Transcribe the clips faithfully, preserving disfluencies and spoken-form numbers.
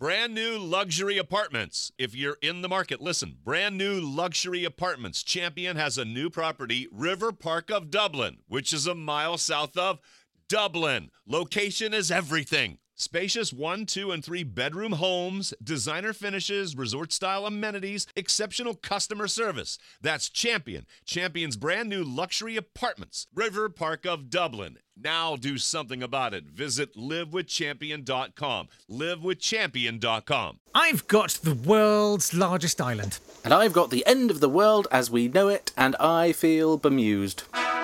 Brand new luxury apartments. If you're in the market, listen. Brand new luxury apartments. Champion has a new property, River Park of Dublin, which is a mile south of Dublin. Location is everything. Spacious one, two, and three bedroom homes, designer finishes, resort-style amenities, exceptional customer service. That's Champion. Champion's brand new luxury apartments. River Park of Dublin. Now do something about it. Visit live with champion dot com. live with champion dot com. I've got the world's largest island. And I've got the end of the world as we know it, and I feel bemused.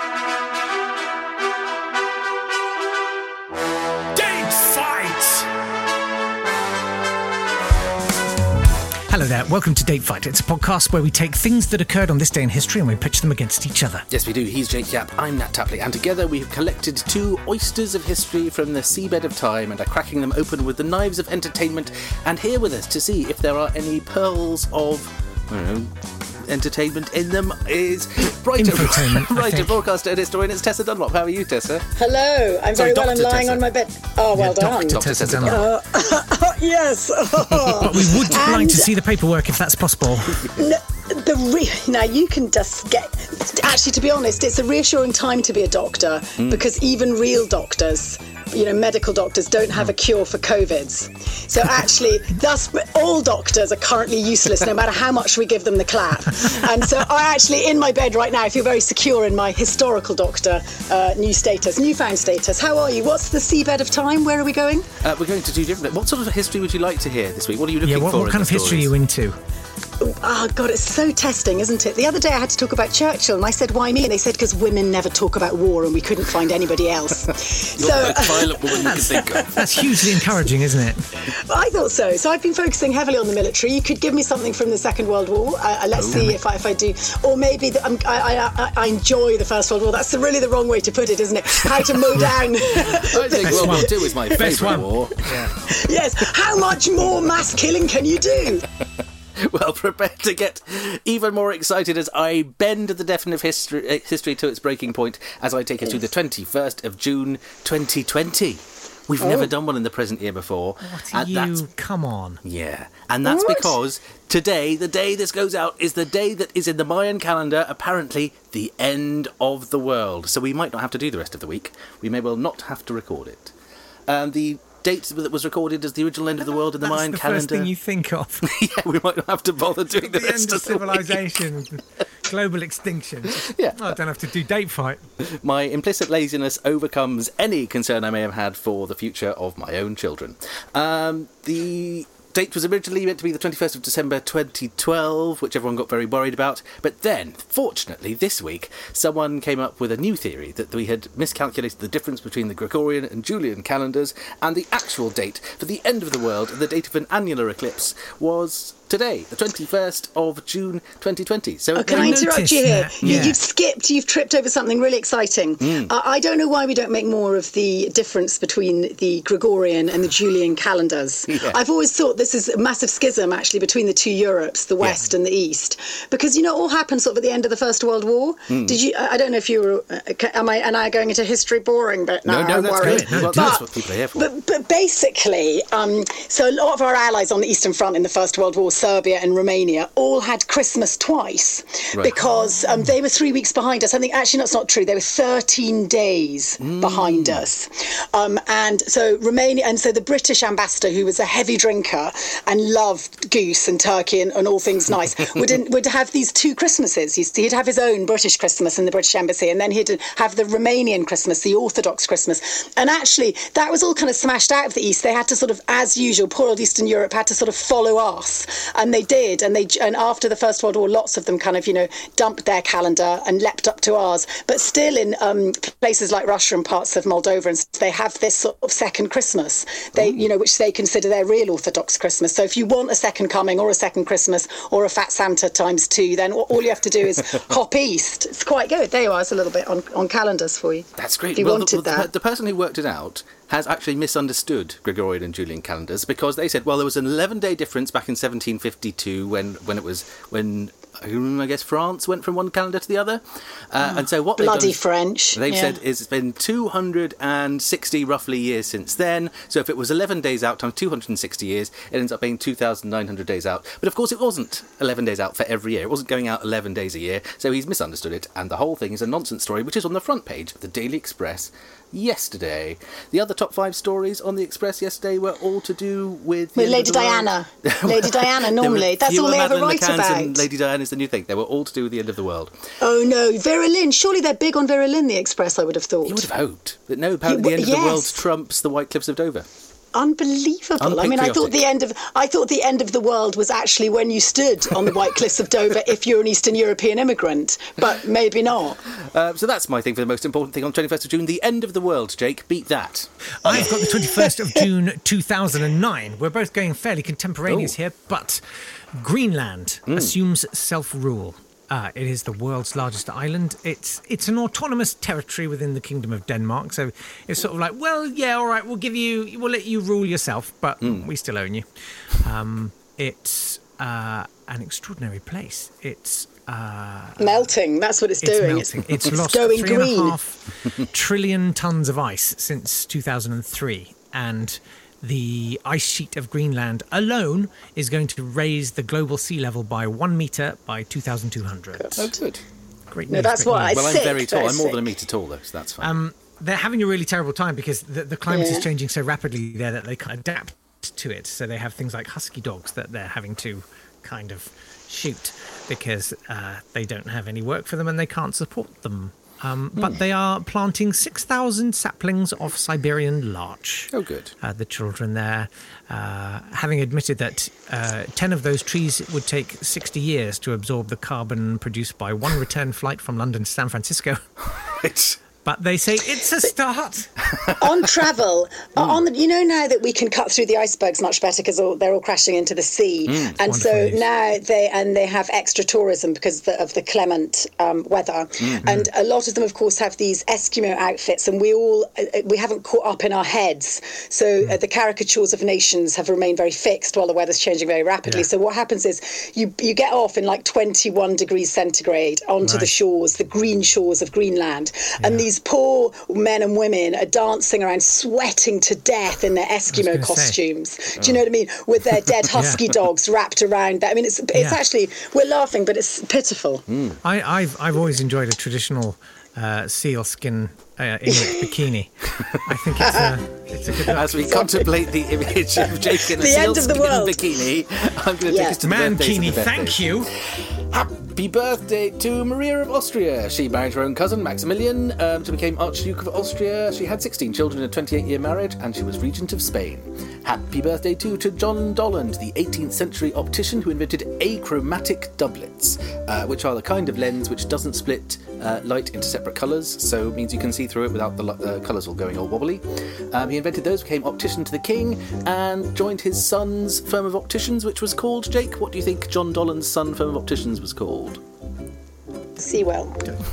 Hello there, welcome to Date Fight. It's a podcast where we take things that occurred on this day in history and we pitch them against each other. Yes, we do. He's Jake Yap, I'm Nat Tapley, and together we have collected two oysters of history from the seabed of time and are cracking them open with the knives of entertainment, and here with us to see if there are any pearls of, I don't know, entertainment in them is writer, writer broadcaster and historian. It's Tessa Dunlop. How are you, Tessa? Hello, I'm Sorry, very well. I'm Doctor lying Tessa. on my bed. Oh, well Yeah, done. Doctor Tessa Dunlop. Uh, yes. But we would And like to see the paperwork if that's possible. No, the re- now you can just get. Actually, to be honest, it's a reassuring time to be a doctor Mm. because even real doctors, you know, medical doctors, don't have a cure for COVIDs. So actually, thus all doctors are currently useless, no matter how much we give them the clap. And so I actually, in my bed right now, I feel very secure in my historical doctor uh, new status, newfound status. How are you? What's the seabed of time? Where are we going? Uh, we're going to do different. What sort of history would you like to hear this week? What are you looking Yeah, what, for? what in kind the of history are you stories? into? Oh, God, it's so testing, isn't it? The other day I had to talk about Churchill, and I said, why me? And they said, because women never talk about war, and we couldn't find anybody else. You're so the most violent woman you can think of. That's hugely encouraging, isn't it? I thought so. So I've been focusing heavily on the military. You could give me something from the Second World War. Uh, let's see if I, if I do. Or maybe the, um, I, I, I enjoy the First World War. That's really the wrong way to put it, isn't it? How to mow down. I think World War Two is my Best favourite one. war. Yes. How much more mass killing can you do? Well, prepare to get even more excited as I bend the definitive history, uh, history to its breaking point as I take us to the twenty-first of June twenty twenty. We've Oh. never done one in the present year before. What are and that's you? Come on. Yeah, and that's What? because today, the day this goes out, is the day that is in the Mayan calendar, apparently the end of the world. So we might not have to do the rest of the week. We may well not have to record it. Um, the date that was recorded as the original end of the world in the That's Mayan the calendar. first thing you think of. Yeah, we might not have to bother doing the, The rest end of of the week. civilization, global extinction. Yeah. I don't have to do Date Fight. My implicit laziness overcomes any concern I may have had for the future of my own children. Um, the date was originally meant to be the twenty-first of December twenty twelve, which everyone got very worried about. But then, fortunately, this week, someone came up with a new theory that we had miscalculated the difference between the Gregorian and Julian calendars, and the actual date for the end of the world, the date of an annular eclipse, was today, the twenty-first of June twenty twenty. So Oh, can I I interrupt noticed you here? that, You, yeah. you've skipped, you've tripped over something really exciting. Uh, I don't know why we don't make more of the difference between the Gregorian and the Julian calendars. Yeah. I've always thought this is a massive schism, actually, between the two Europes, the West and the East. Because, you know, it all happened sort of at the end of the First World War. Did you, I I don't know if you were, uh, am I, am I going into history boring? But no, No, no, I'm that's worried. good. Well, But- that's what people are here for. But, but basically, um, so a lot of our allies on the Eastern Front in the First World War, Serbia and Romania, all had Christmas twice Right. because um, they were three weeks behind us. I think actually that's not true. They were thirteen days behind us. Um, and so Romania, and so the British ambassador, who was a heavy drinker and loved goose and turkey and, and all things nice, would in, would have these two Christmases. He'd, he'd have his own British Christmas in the British Embassy, and then he'd have the Romanian Christmas, the Orthodox Christmas. And actually, that was all kind of smashed out of the East. They had to sort of, as usual, poor old Eastern Europe had to sort of follow us, and they did. And they and after the First World War, lots of them kind of, you know, dumped their calendar and leapt up to ours. But still, in um, places like Russia and parts of Moldova, and stuff, they have this sort of second Christmas. They, you know, which they consider their real Orthodox Christmas. So if you want a second coming or a second Christmas or a fat Santa times two, then all you have to do is hop east. It's quite good. There you are. It's a little bit on, on calendars for you. That's great. If you well, wanted the, the, that. the person who worked it out has actually misunderstood Gregorian and Julian calendars, because they said, well, there was an eleven-day difference back in seventeen fifty-two when, when it was when I guess France went from one calendar to the other. Uh, oh, and so what bloody they've done, French. They've yeah. said is it's been two hundred sixty roughly years since then. So if it was eleven days out times two hundred sixty years, it ends up being two thousand nine hundred days out. But of course it wasn't eleven days out for every year. It wasn't going out eleven days a year. So he's misunderstood it. And the whole thing is a nonsense story, which is on the front page of the Daily Express yesterday. The other top five stories on the Express yesterday were all to do with... With Lady Diana. Lady Diana, normally. That's all they ever write about. And Lady Diana is the new thing. They were all to do with the end of the world. Oh, no. Vera Lynn. Surely they're big on Vera Lynn, the Express, I would have thought. You would have hoped. But no, apparently the end of yes. the world trumps the White Cliffs of Dover. Unbelievable. I mean, I thought the end of I thought the end of the world was actually when you stood on the White Cliffs of Dover if you're an Eastern European immigrant, but maybe not. Uh, so that's my thing for the most important thing on twenty-first of June, the end of the world, Jake. Beat that. I've got the twenty-first of June two thousand nine. We're both going fairly contemporaneous Ooh. here, but Greenland mm. assumes self-rule. Uh, it is the world's largest island. It's it's an autonomous territory within the Kingdom of Denmark. So it's sort of like, well, yeah, all right, we'll give you, we'll let you rule yourself, but mm. we still own you. Um, it's uh, an extraordinary place. It's uh, melting. That's what it's, it's doing. Melting. It's, it's lost going three green. and a half trillion tons of ice since two thousand three, and the ice sheet of Greenland alone is going to raise the global sea level by one metre by two thousand two hundred. Oh, good. Great no, news. that's great what news. I Well, I'm sick, very tall. I'm more sick. than a metre tall, though, so that's fine. Um, they're having a really terrible time because the, the climate Yeah. is changing so rapidly there that they can't adapt to it. So they have things like husky dogs that they're having to kind of shoot because uh, they don't have any work for them and they can't support them. Um, but mm. they are planting six thousand saplings of Siberian larch. Oh, good. Uh, the children there, uh, having admitted that uh, ten of those trees would take sixty years to absorb the carbon produced by one return flight from London to San Francisco. It's... But they say it's a start. On travel, mm. on the, you know now that we can cut through the icebergs much better because they're all crashing into the sea, mm, and so news. now they and they have extra tourism because of the, of the clement um, weather, mm-hmm. and a lot of them, of course, have these Eskimo outfits, and we all uh, we haven't caught up in our heads. So mm. uh, the caricatures of nations have remained very fixed while the weather's changing very rapidly. Yeah. So what happens is you you get off in like twenty-one degrees centigrade onto right. the shores, the green shores of Greenland, yeah. and these poor men and women are dancing around, sweating to death in their Eskimo costumes. Say. Do you know what I mean? With their dead husky yeah. dogs wrapped around that. I mean, it's it's yeah. actually, we're laughing, but it's pitiful. Mm. I, I've I've always enjoyed a traditional uh, seal skin uh, Inuit bikini. I think it's a, it's a good look. As we contemplate the image of Jake in a sealskin bikini, I'm going to yeah. take us to the Mankini, birthdays. thank you. Happy birthday to Maria of Austria. She married her own cousin, Maximilian, um, to become Archduke of Austria. She had sixteen children in a twenty-eight-year marriage, and she was regent of Spain. Happy birthday too to John Dolland, the eighteenth century optician who invented achromatic doublets, uh, which are the kind of lens which doesn't split uh, light into separate colours, so it means you can see through it without the uh, colours all going all wobbly. Um, he invented those, became optician to the king, and joined his son's firm of opticians, which was called, Jake, what do you think John Dolland's son firm of opticians was called? Sewell.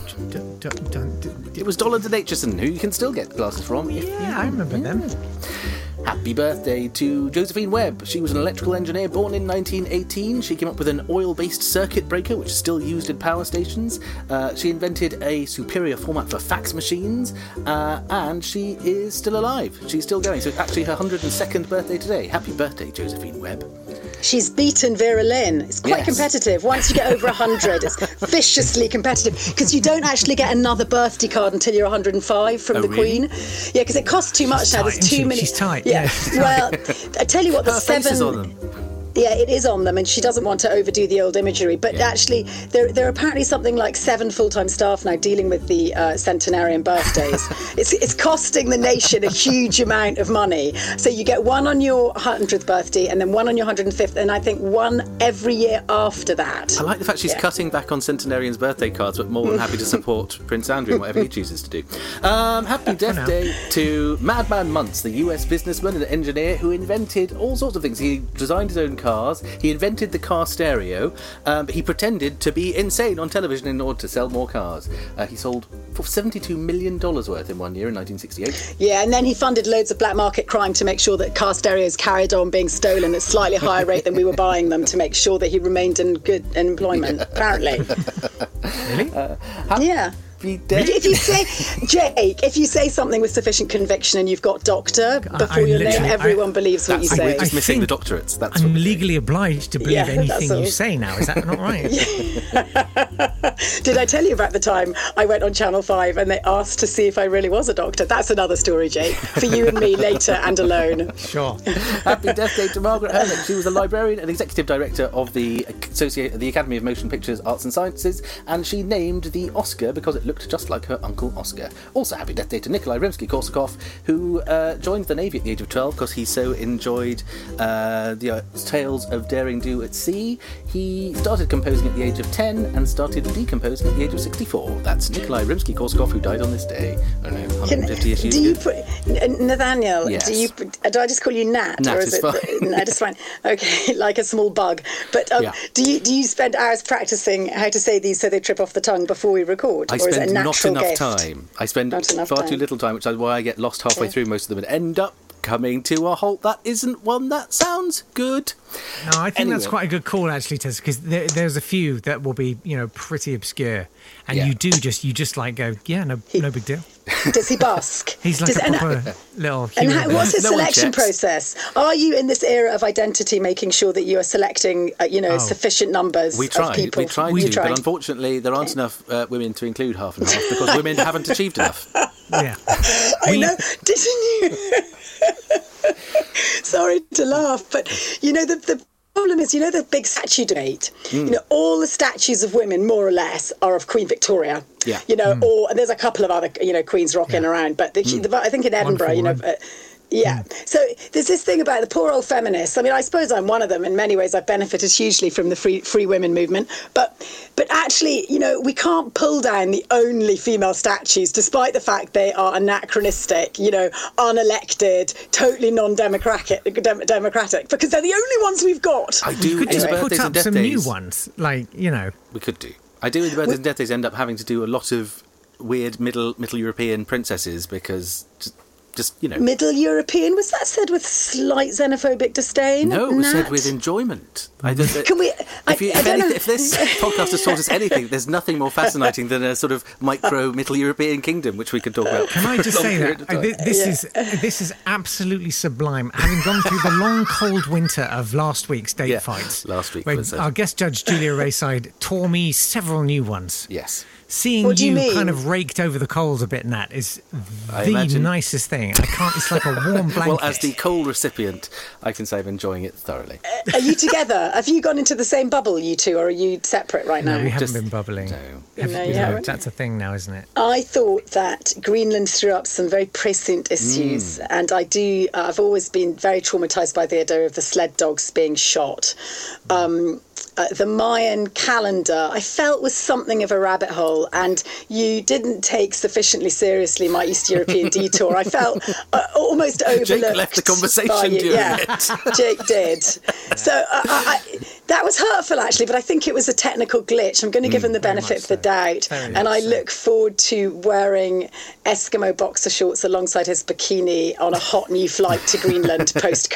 It was Dolland and Aitchison, who you can still get glasses from. Yeah, I remember them. Happy birthday to Josephine Webb. She was an electrical engineer born in nineteen eighteen. She came up with an oil-based circuit breaker, which is still used in power stations. Uh, she invented a superior format for fax machines, uh, and she is still alive. She's still going. So it's actually her one hundred second birthday today. Happy birthday, Josephine Webb. She's beaten Vera Lynn. It's quite yes. competitive. Once you get over one hundred, it's viciously competitive because you don't actually get another birthday card until you're one hundred five from oh, the really? Queen. Yeah, because it costs too much She's now. tight, There's too she? many. She's tight. Yeah. Yeah, she's well, I tell you what, the Her seven. face is on them. Yeah, it is on them, and she doesn't want to overdo the old imagery. But yeah. actually, there there are apparently something like seven full-time staff now dealing with the uh, centenarian birthdays. it's it's costing the nation a huge amount of money. So you get one on your hundredth birthday, and then one on your one hundred fifth, and I think one every year after that. I like the fact she's yeah. cutting back on centenarians' birthday cards, but more than happy to support Prince Andrew in whatever he chooses to do. Um, happy death day to Madman Muntz, the U S businessman and engineer who invented all sorts of things. He designed his own cars. He invented the car stereo. Um, he pretended to be insane on television in order to sell more cars. Uh, he sold for seventy-two million dollars worth in one year in nineteen sixty-eight. Yeah, and then he funded loads of black market crime to make sure that car stereos carried on being stolen at a slightly higher rate than we were buying them, to make sure that he remained in good employment, apparently. Really? Uh, yeah. If you say, Jake, if you say something with sufficient conviction and you've got doctor before I your name, everyone I, believes what you say. We're just missing the doctorates. That's I'm legally obliged to believe yeah, anything you say now. Is that not right? Did I tell you about the time I went on Channel five and they asked to see if I really was a doctor? That's another story, Jake, for you and me later and alone. Sure. Happy Death Day to Margaret Herlick. She was a librarian and executive director of the Associate, the Academy of Motion Pictures Arts and Sciences, and she named the Oscar because it looked just like her uncle Oscar. Also, happy death day to Nikolai Rimsky-Korsakov, who uh, joined the Navy at the age of twelve because he so enjoyed uh, the uh, tales of daring do at sea. He started composing at the age of ten and started decomposing at the age of sixty-four. That's Nikolai Rimsky-Korsakov, who died on this day. I don't know, one hundred fifty years ago. Do you put, Nathaniel, yes. do you do I just call you Nat? Nat or is, is it fine. Nat is fine. Okay, like a small bug. But um, yeah. do you do you spend hours practicing how to say these so they trip off the tongue before we record? I or is it a spend natural not enough gift? time. I spend Not enough far time. too little time, which is why I get lost halfway Yeah. through most of them and end up coming to a halt. That isn't one that sounds good. No, I think Anyway. that's quite a good call, actually, Tess, because there, there's a few that will be, you know, pretty obscure, and Yeah. you do just, you just like go, yeah, no, no big deal. Does he busk? He's like Does, a and, proper little. and human how, being. what's his No one selection checks. process? Are you in this era of identity making sure that you are selecting, uh, you know, Oh. sufficient numbers We of tried, people? we tried You to, but unfortunately there aren't enough uh, women to include half and half because women haven't achieved enough. Yeah. I We- know, didn't you? Sorry to laugh, but you know the the problem is, you know, the big statue debate. Mm. You know, all the statues of women, more or less, are of Queen Victoria. Yeah. You know, or and there's a couple of other, you know, queens rocking Yeah. around, but the, the, I think in Edinburgh, you know. for Uh, yeah. So there's this thing about the poor old feminists. I mean, I suppose I'm one of them. In many ways, I've benefited hugely from the free free women movement. But but actually, you know, we can't pull down the only female statues, despite the fact they are anachronistic, you know, unelected, totally non-democratic, dem- democratic, because they're the only ones we've got. I do You could in just the put birthdays up and death some days. new ones, like, you know. We could do. I do in the birthdays and death days end up having to do a lot of weird middle middle European princesses because just, just you know. Middle European, was that said with slight xenophobic disdain? No, it was said Nat? with enjoyment. I don't, Can we? I, if, you, I if, don't anything, know. if this podcast has taught us anything, there's nothing more fascinating than a sort of micro Middle European kingdom, which we could talk about. Can I for a just long say period that of uh, time. thi- this is this is absolutely sublime. Having gone through the long, cold winter of last week's date Yeah, fights, last week where was a- our guest judge Julia Rayside tore me several new ones. Yes. Seeing What do you you mean? kind of raked over the coals a bit, Nat, is I the imagine- nicest thing. I can't. It's like a warm blanket. Well, as the coal recipient, I can say I'm enjoying it thoroughly. Are you together? Have you gone into the same bubble, you two, or are you separate right now? no, we haven't just- been bubbling. no. Have- No, you you know, haven't. that's a thing now, isn't it? I thought that Greenland threw up some very prescient issues, and I do. Uh, I've always been very traumatised by the idea of the sled dogs being shot. Um, uh, the Mayan calendar, I felt, was something of a rabbit hole, and you didn't take sufficiently seriously my East European detour. I felt uh, almost overlooked. Jake left the conversation by you. during yeah, it. Jake did. So uh, I, I, that was hurtful, actually, but I think it was a technical glitch. I'm going to give him the benefit of the doubt, Very and I much so. look forward to wearing Eskimo boxer shorts alongside his bikini on a hot new flight to Greenland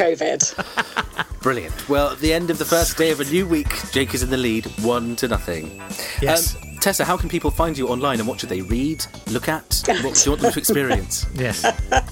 post-COVID. Brilliant. Well, at the end of the first day of a new week, Jake is in the lead, one to nothing. Yes. Um, Tessa, how can people find you online and what should they read, look at? What do you want them to experience? Yes.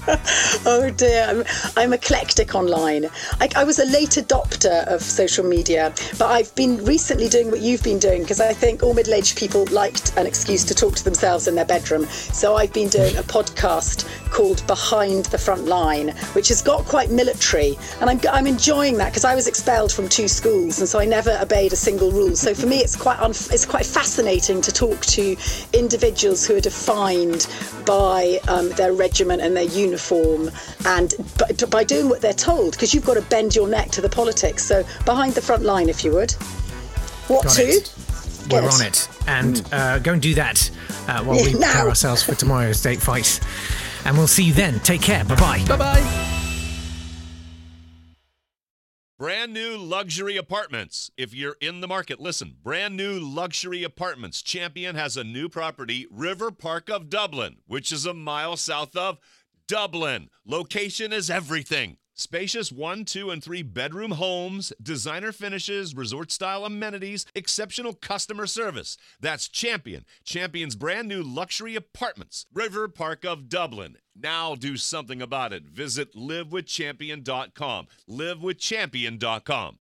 Oh dear, I'm, I'm eclectic online. I, I was a late adopter of social media, but I've been recently doing what you've been doing because I think all middle-aged people liked an excuse to talk to themselves in their bedroom. So I've been doing a podcast called Behind the Front Line, which has got quite military, and I'm, I'm enjoying that because I was expelled from two schools, and so I never obeyed a single rule. So for me, it's quite unf- it's quite fascinating to talk to individuals who are defined by um, their regiment and their uniform, and b- by doing what they're told, because you've got to bend your neck to the politics. So Behind the Front Line, if you would. What Got to? it. We're Good. on it. And uh, go and do that uh, while we Yeah, now. prepare ourselves for tomorrow's date fight. And we'll see you then. Take care. Bye-bye. Bye-bye. brand new luxury apartments. If you're in the market, listen, brand new luxury apartments. Champion has a new property, River Park of Dublin, which is a mile south of Dublin. Location is everything. Spacious one, two, and three bedroom homes, designer finishes, resort-style amenities, exceptional customer service. That's Champion. Champion's brand new luxury apartments, River Park of Dublin. Now do something about it. Visit live with champion dot com. live with champion dot com.